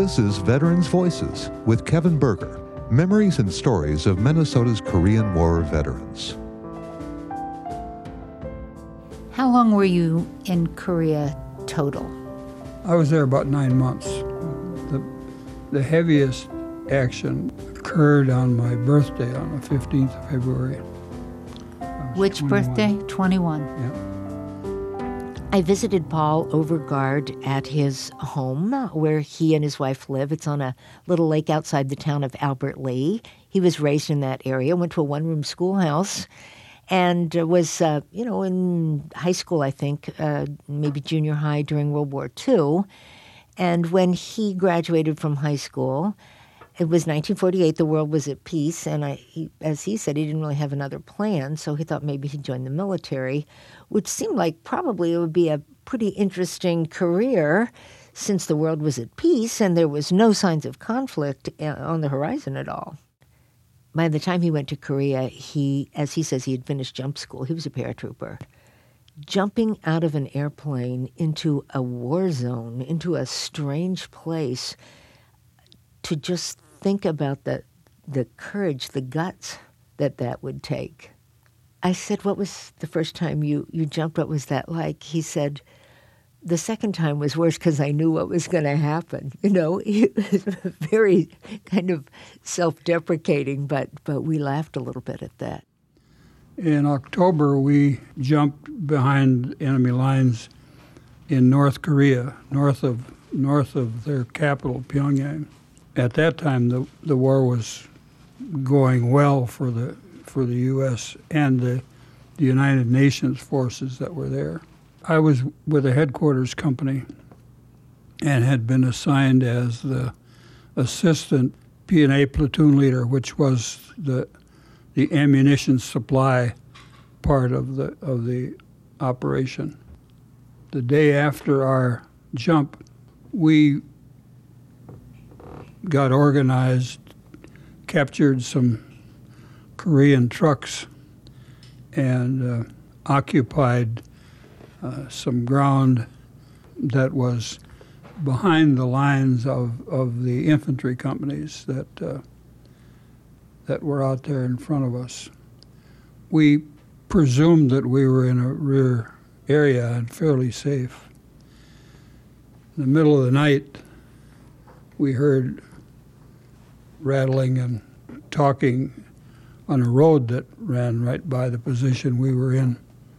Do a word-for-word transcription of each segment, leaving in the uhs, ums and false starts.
This is Veterans Voices with Kevin Berger, memories and stories of Minnesota's Korean War veterans. How long were you in Korea total? I was there about nine months. The, the heaviest action occurred on my birthday on the fifteenth of February. Which twenty-one. Birthday? twenty-one. Yeah. I visited Paul Overgaard at his home where he and his wife live. It's on a little lake outside the town of Albert Lea. He was raised in that area, went to a one-room schoolhouse, and was, uh, you know, in high school, I think, uh, maybe junior high during World War Two. And when he graduated from high school, it was nineteen forty-eight, the world was at peace, and I, he, as he said, he didn't really have another plan, so he thought maybe he'd join the military, which seemed like probably it would be a pretty interesting career since the world was at peace and there was no signs of conflict on the horizon at all. By the time he went to Korea, he, as he says, he had finished jump school. He was a paratrooper. Jumping out of an airplane into a war zone, into a strange place, to just think about the the courage, the guts that that would take. I said, what was the first time you, you jumped? What was that like? He said, the second time was worse because I knew what was going to happen. You know, it was very kind of self-deprecating, but, but we laughed a little bit at that. In October, we jumped behind enemy lines in North Korea, north of north of their capital, Pyongyang. At that time, the, the war was going well for the for the U S and the, the United Nations forces that were there. I was with a headquarters company and had been assigned as the assistant P and A platoon leader, which was the the ammunition supply part of the of the operation. The day after our jump, we got organized, captured some Korean trucks, and uh, occupied uh, some ground that was behind the lines of, of the infantry companies that uh, that were out there in front of us. We presumed that we were in a rear area and fairly safe. In the middle of the night, we heard rattling and talking on a road that ran right by the position we were in.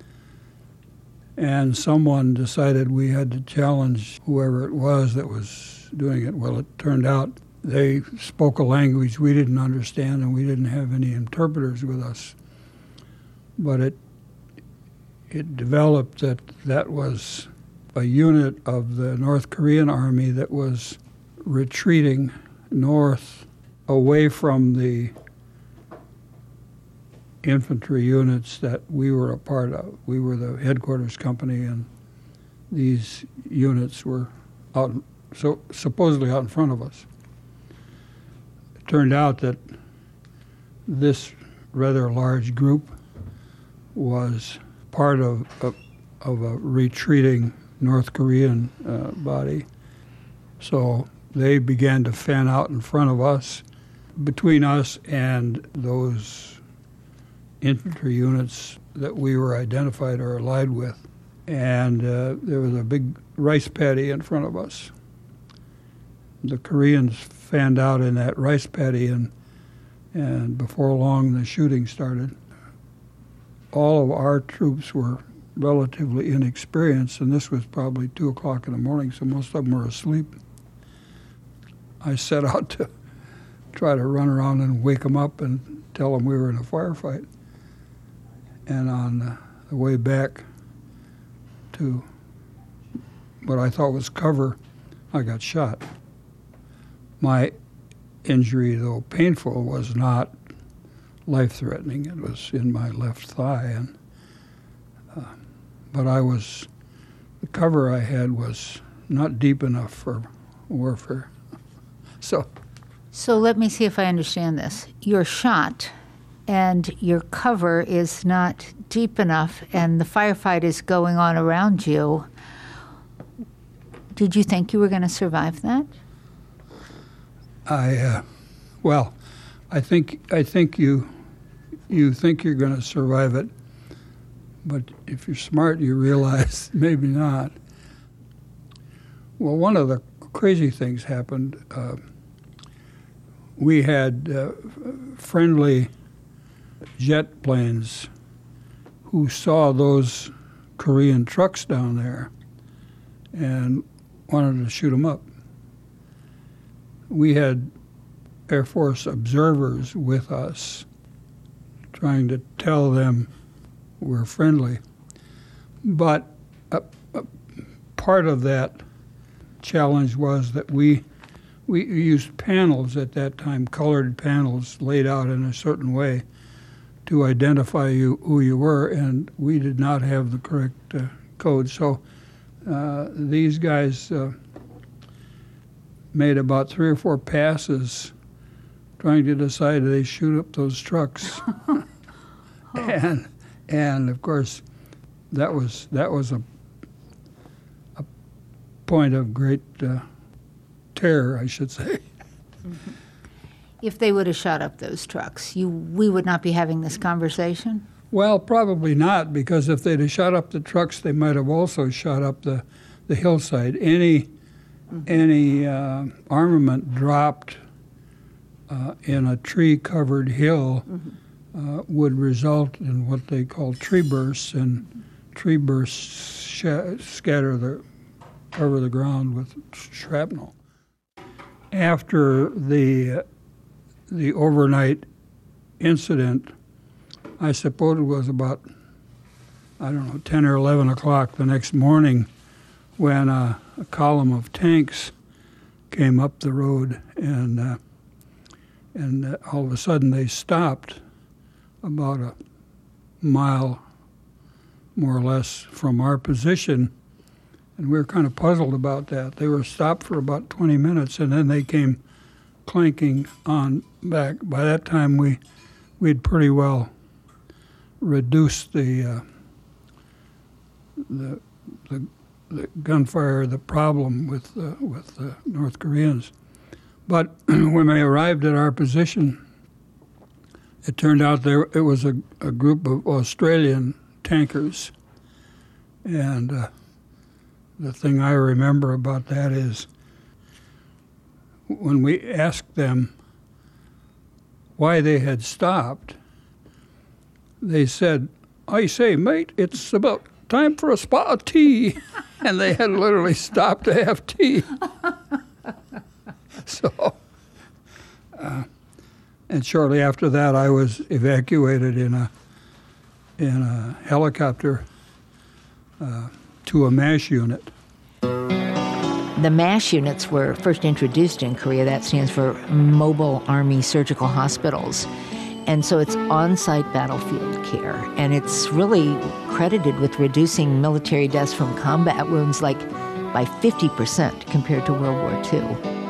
And someone decided we had to challenge whoever it was that was doing it. Well, it turned out they spoke a language we didn't understand, and we didn't have any interpreters with us. But it it developed that that was a unit of the North Korean army that was retreating north away from the infantry units that we were a part of. We were the headquarters company, and these units were out, so supposedly out in front of us. It turned out that this rather large group was part of of, of a retreating North Korean uh, body. So they began to fan out in front of us. Between us and those infantry units that we were identified or allied with. And uh, there was a big rice paddy in front of us. The Koreans fanned out in that rice paddy, and, and before long the shooting started. All of our troops were relatively inexperienced, and this was probably two o'clock in the morning, so most of them were asleep. I set out to try to run around and wake them up and tell them we were in a firefight. And on the way back to what I thought was cover, I got shot. My injury, though painful, was not life-threatening. It was in my left thigh, and uh, but I was, the cover I had was not deep enough for warfare. So. So let me see if I understand this. You're shot, and your cover is not deep enough, and the firefight is going on around you. Did you think you were going to survive that? I, uh, well, I think I think you you think you're going to survive it, but if you're smart, you realize maybe not. Well, one of the crazy things happened. Uh, we had uh, friendly jet planes who saw those Korean trucks down there and wanted to shoot them up. We had Air Force observers with us trying to tell them we're friendly. But a, a part of that challenge was that we we used panels at that time, colored panels laid out in a certain way to identify you who you were, and we did not have the correct uh, code. So uh, these guys uh, made about three or four passes trying to decide they shoot up those trucks. oh. and and of course that was that was a a point of great uh, terror, I should say. Mm-hmm. If they would have shot up those trucks, you we would not be having this conversation? Well, probably not, because if they'd have shot up the trucks, they might have also shot up the, the hillside. Any mm-hmm. any uh, armament dropped uh, in a tree-covered hill mm-hmm. uh, would result in what they call tree bursts, and mm-hmm. tree bursts sh- scatter the cover the ground with shrapnel. After the the overnight incident, I suppose it was about, I don't know, ten or eleven o'clock the next morning when uh, a column of tanks came up the road, and uh, and uh, all of a sudden they stopped about a mile, more or less, from our position, and we were kind of puzzled about that. They were stopped for about twenty minutes, and then they came clanking on back. By that time, we we'd pretty well reduced the uh, the, the the gunfire, the problem with uh, with the North Koreans. But when they arrived at our position, it turned out there it was a, a group of Australian tankers, and uh, the thing I remember about that is when we asked them why they had stopped, they said, "I say, mate, it's about time for a spot of tea." And they had literally stopped to have tea. So, uh, and shortly after that, I was evacuated in a in a helicopter uh, to a MASH unit. The MASH units were first introduced in Korea. That stands for Mobile Army Surgical Hospitals. And so it's on-site battlefield care. And it's really credited with reducing military deaths from combat wounds like by fifty percent compared to World War Two.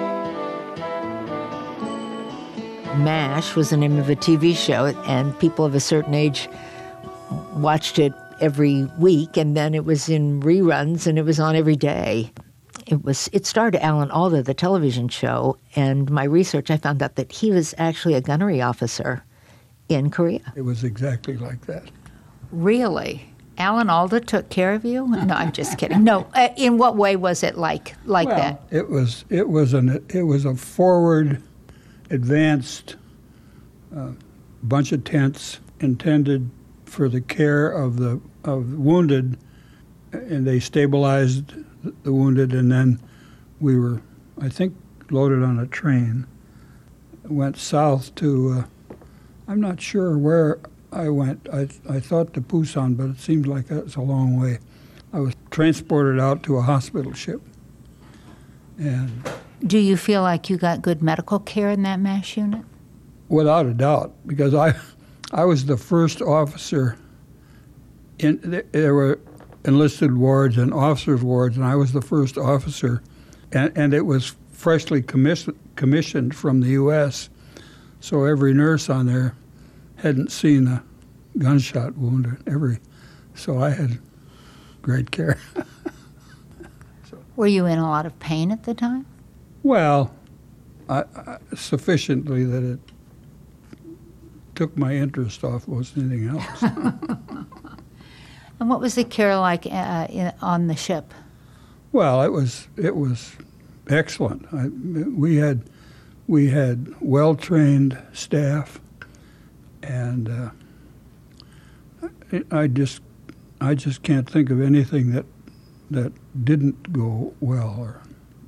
MASH was the name of a T V show, and people of a certain age watched it every week, and then it was in reruns, and it was on every day. It was. It starred Alan Alda, the television show, and my research, I found out that he was actually a gunnery officer in Korea. It was exactly like that. Really? Alan Alda took care of you? No, I'm just kidding. No, uh, in what way was it like like well, that? It was. It was an. It was a forward, advanced uh, bunch of tents intended for the care of the of wounded, and they stabilized the wounded, and then we were, I think, loaded on a train, went south to, uh, I'm not sure where I went. I I thought to Busan, but it seemed like it's a long way. I was transported out to a hospital ship. And do you feel like you got good medical care in that MASH unit? Without a doubt, because I, I was the first officer in, there were enlisted wards and officers' wards, and I was the first officer, and, and it was freshly commis- commissioned from the U S, so every nurse on there hadn't seen a gunshot wound, every, so I had great care. So. Were you in a lot of pain at the time? Well, I, I, sufficiently that it took my interest off most anything else. And what was the care like uh, in, on the ship? Well, it was it was excellent. I, we had we had well trained staff, and uh, I, I just I just can't think of anything that that didn't go well. Or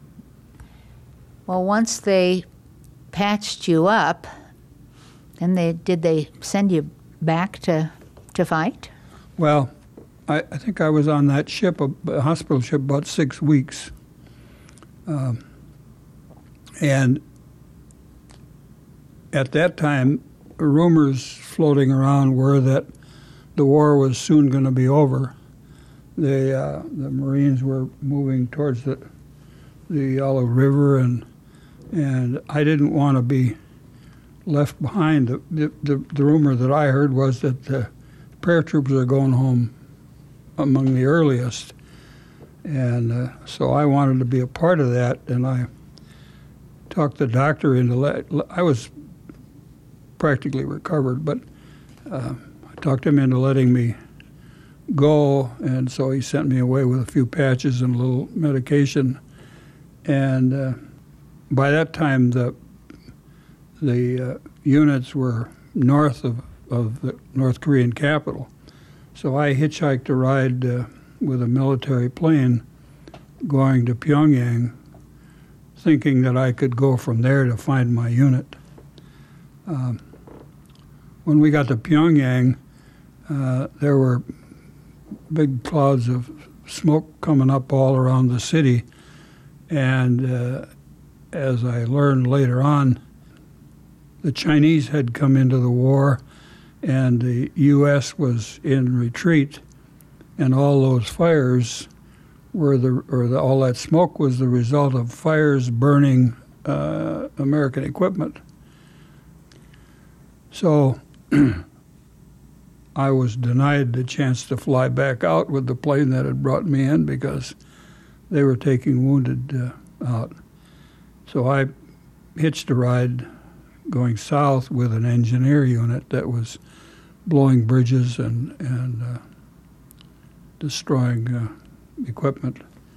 Well, once they patched you up, then they did they send you back to to fight? well, I, I think I was on that ship, a, a hospital ship, about six weeks, um, and at that time, rumors floating around were that the war was soon going to be over. The uh, the Marines were moving towards the the Olive River, and and I didn't want to be left behind. The, the, the, the rumor that I heard was that the paratroopers are going home among the earliest, and uh, so I wanted to be a part of that, and I talked the doctor into let, I was practically recovered, but uh, I talked him into letting me go, and so he sent me away with a few patches and a little medication, and uh, by that time the the uh, units were north of, of the North Korean capital. So I hitchhiked a ride uh, with a military plane going to Pyongyang, thinking that I could go from there to find my unit. Um, when we got to Pyongyang, uh, there were big clouds of smoke coming up all around the city, and uh, as I learned later on, the Chinese had come into the war, and the U S was in retreat, and all those fires were the, or the, all that smoke was the result of fires burning uh, American equipment. So I was denied the chance to fly back out with the plane that had brought me in because they were taking wounded uh, out. So I hitched a ride going south with an engineer unit that was blowing bridges and, and uh, destroying uh, equipment.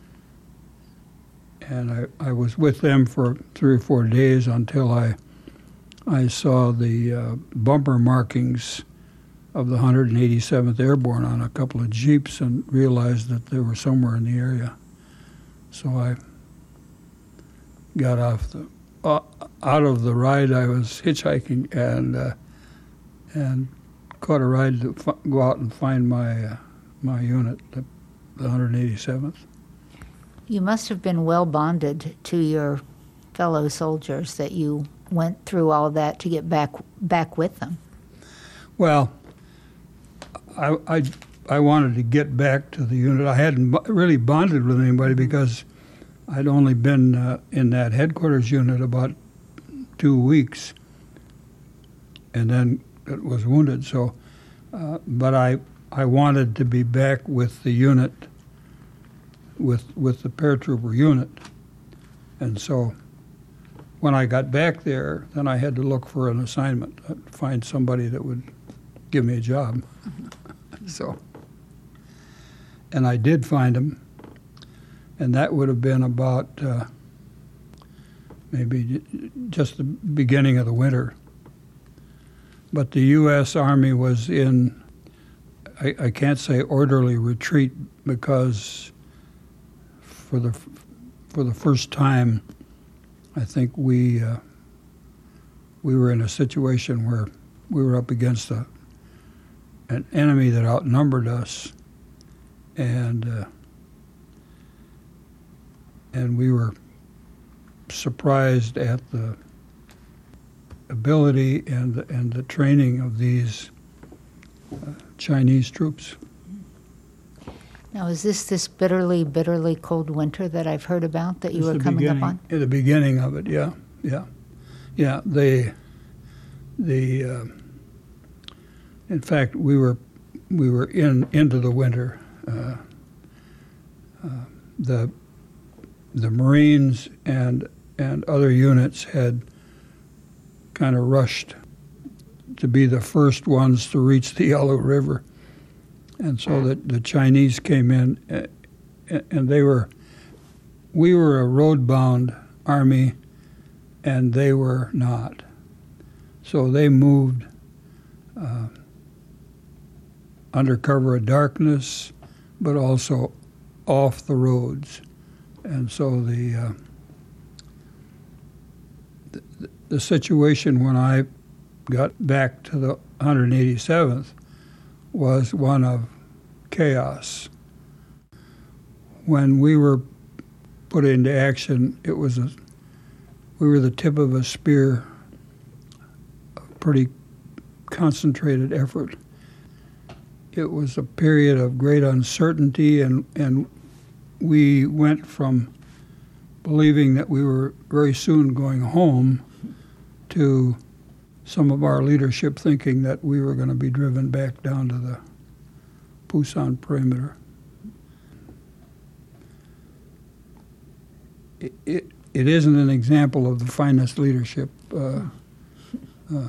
And I, I was with them for three or four days until I I saw the uh, bumper markings of the one hundred eighty-seventh Airborne on a couple of Jeeps and realized that they were somewhere in the area. So I got off the uh, out of the ride. I was hitchhiking and uh, and caught a ride to f- go out and find my uh, my unit, the, the one hundred eighty-seventh. You must have been well bonded to your fellow soldiers that you went through all that to get back back with them. Well, I, I, I wanted to get back to the unit. I hadn't b- really bonded with anybody because I'd only been uh, in that headquarters unit about two weeks, and then it was wounded. So, uh, but I I wanted to be back with the unit, with with the paratrooper unit, and so when I got back there, then I had to look for an assignment, uh, find somebody that would give me a job. So, and I did find him, and that would have been about uh, maybe j- just the beginning of the winter. But the U S Army was in, I, I can't say orderly retreat, because for the for the first time, I think we uh, we were in a situation where we were up against a an enemy that outnumbered us, and uh, and we were surprised at the ability and the, and the training of these uh, Chinese troops. Now, is this this bitterly, bitterly cold winter that I've heard about that you It's were the coming up beginning- on? At the beginning of it, yeah, yeah, yeah. They, the, uh, in fact, we were we were in into the winter. Uh, uh, the the Marines and and other units had kind of rushed to be the first ones to reach the Yalu River. And so the, the Chinese came in, uh, and they were, we were a road-bound army, and they were not. So they moved uh, under cover of darkness, but also off the roads. And so the, uh, the, the situation when I got back to the one hundred eighty-seventh was one of chaos. When we were put into action, it was a, we were the tip of a spear, a pretty concentrated effort. It was a period of great uncertainty, and, and we went from believing that we were very soon going home to some of our leadership thinking that we were going to be driven back down to the Pusan perimeter. It, it, it isn't an example of the finest leadership. Uh, uh,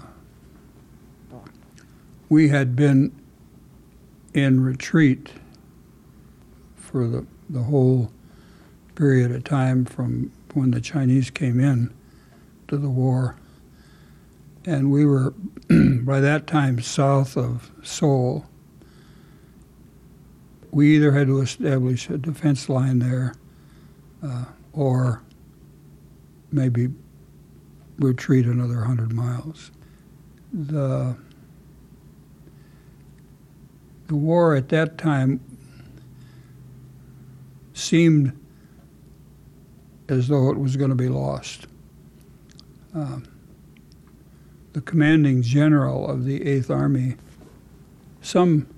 we had been in retreat for the, the whole period of time from when the Chinese came in to the war. And we were, by that time, south of Seoul. We either had to establish a defense line there uh, or maybe retreat another one hundred miles. The, the war at that time seemed as though it was going to be lost. Um, the commanding general of the Eighth Army, some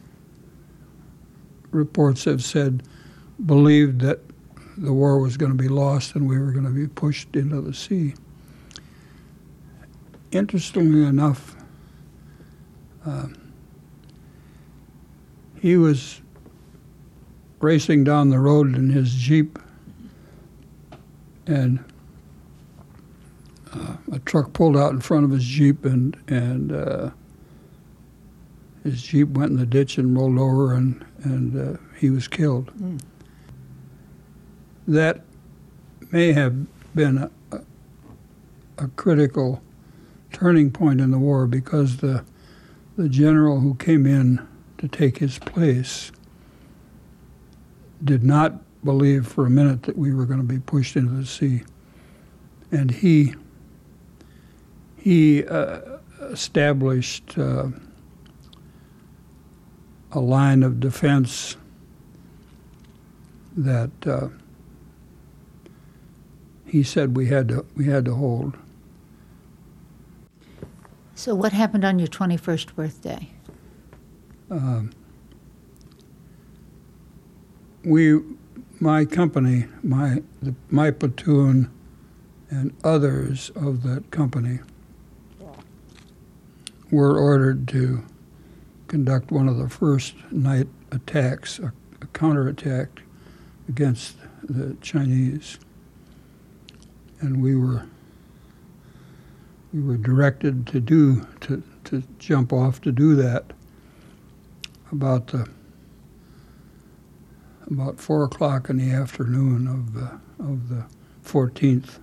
reports have said, believed that the war was going to be lost and we were going to be pushed into the sea. Interestingly enough, uh, he was racing down the road in his Jeep, and uh, a truck pulled out in front of his Jeep, and and uh, his Jeep went in the ditch and rolled over, and and uh, he was killed. Mm. That may have been a, a, a critical turning point in the war, because the the general who came in to take his place did not believe for a minute that we were going to be pushed into the sea. And he he uh, established uh, a line of defense that uh, he said we had to we had to hold. So what happened on your twenty-first birthday? Um, we, my company, my the, my platoon, and others of that company were ordered to conduct one of the first night attacks, a, a counterattack against the Chinese, and we were we were directed to do to to jump off to do that about the about four o'clock in the afternoon of the of the fourteenth,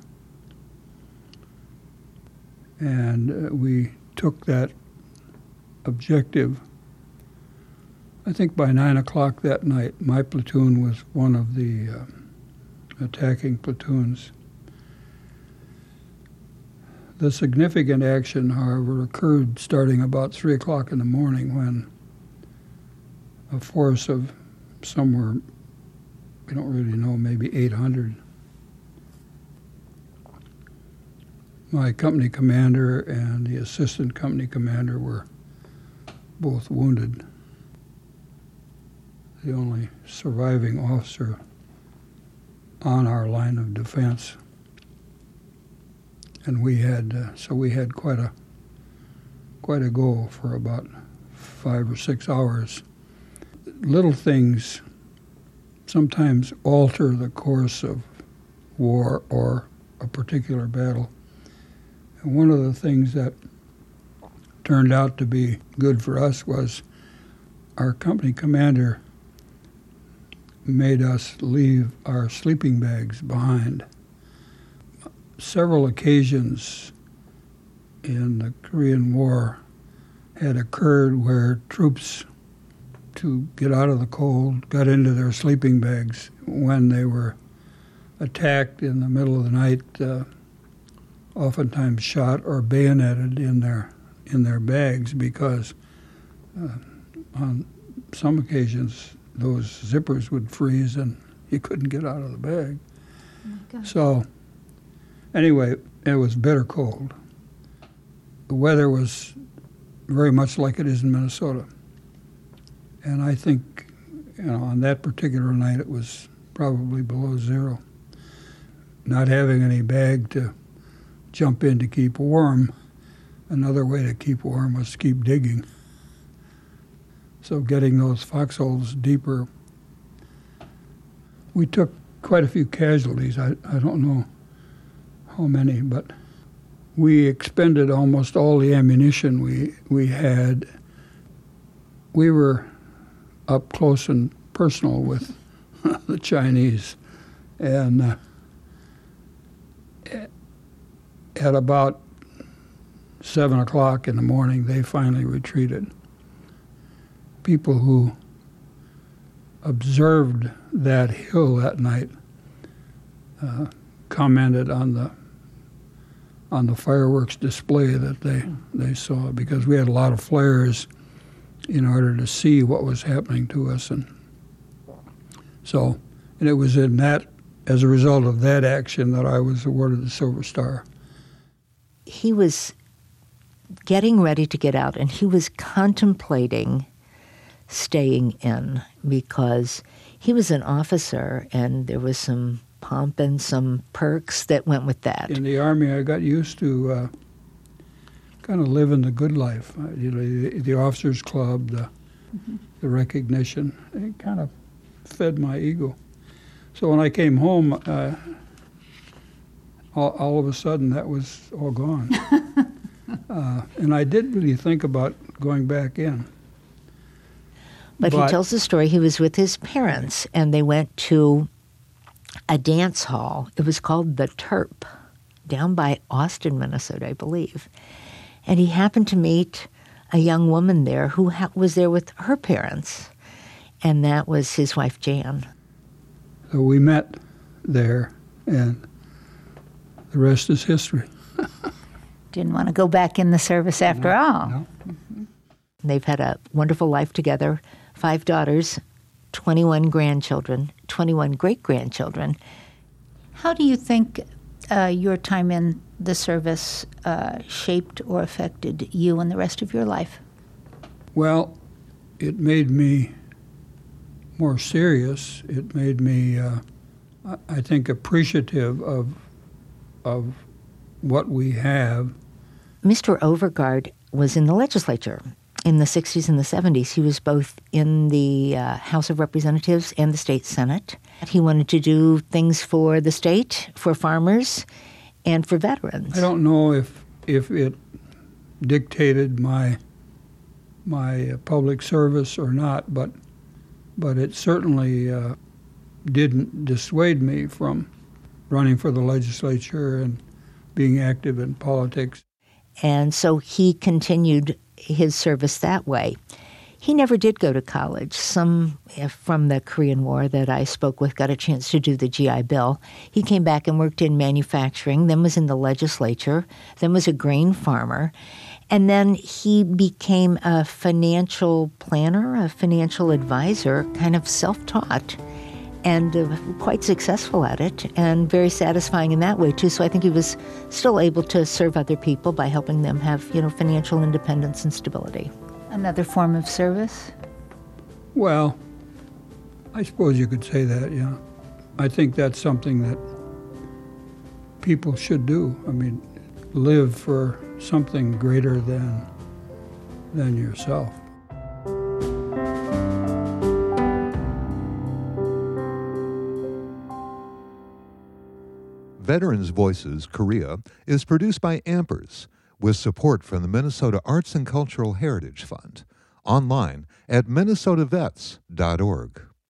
and uh, we took that objective. I think by nine o'clock that night, my platoon was one of the uh, attacking platoons. The significant action, however, occurred starting about three o'clock in the morning, when a force of somewhere, we don't really know, maybe eight hundred, my company commander and the assistant company commander were both wounded. The only surviving officer on our line of defense. And we had, uh, so we had quite a, quite a go for about five or six hours. Little things sometimes alter the course of war or a particular battle. And one of the things that turned out to be good for us was our company commander made us leave our sleeping bags behind. Several occasions in the Korean War had occurred where troops, to get out of the cold, got into their sleeping bags when they were attacked in the middle of the night, uh, oftentimes shot or bayoneted in their in their bags because uh, on some occasions those zippers would freeze and you couldn't get out of the bag. Oh, so anyway, it was bitter cold. The weather was very much like it is in Minnesota. And I think, you know, on that particular night it was probably below zero. Not having any bag to jump in to keep warm, another way to keep warm was to keep digging. So getting those foxholes deeper, we took quite a few casualties. I, I don't know how many, but we expended almost all the ammunition we, we had. We were up close and personal with the Chinese, and uh, at about seven o'clock in the morning, they finally retreated. People who observed that hill that night uh, commented on the on the fireworks display that they they saw, because we had a lot of flares in order to see what was happening to us, and so and it was in that as a result of that action that I was awarded the Silver Star. He was getting ready to get out, and he was contemplating staying in because he was an officer, and there was some pomp and some perks that went with that. In the Army, I got used to uh, kind of living the good life. Uh, you know, the, the officers' club, the, mm-hmm. the recognition, it kind of fed my ego. So when I came home, uh, all, all of a sudden that was all gone. uh, and I did really think about going back in. But, but he tells the story. He was with his parents, and they went to a dance hall. It was called the Terp, down by Austin, Minnesota, I believe. And he happened to meet a young woman there who ha- was there with her parents, and that was his wife, Jan. So we met there, and the rest is history. Didn't want to go back in the service after no, all. No. Mm-hmm. They've had a wonderful life together, five daughters, twenty-one grandchildren, twenty-one great-grandchildren. How do you think uh, your time in the service uh, shaped or affected you and the rest of your life? Well, it made me more serious. It made me, uh, I think, appreciative of of what we have. Mister Overgaard was in the legislature in the sixties and the seventies. He was both in the uh, House of Representatives and the state Senate. He wanted to do things for the state, for farmers, and for veterans. I don't know if if it dictated my my uh, public service or not, but but it certainly uh, didn't dissuade me from running for the legislature and being active in politics. And so he continued his service that way. He never did go to college. Some from the Korean War that I spoke with got a chance to do the G I Bill. He came back and worked in manufacturing, then was in the legislature, then was a grain farmer, and then he became a financial planner, a financial advisor, kind of self-taught, and uh, quite successful at it, and very satisfying in that way, too. So I think he was still able to serve other people by helping them have, you know, financial independence and stability. Another form of service? Well, I suppose you could say that, yeah. I think that's something that people should do. I mean, live for something greater than than yourself. Veterans Voices Korea is produced by Ampers with support from the Minnesota Arts and Cultural Heritage Fund. Online at minnesota vets dot org.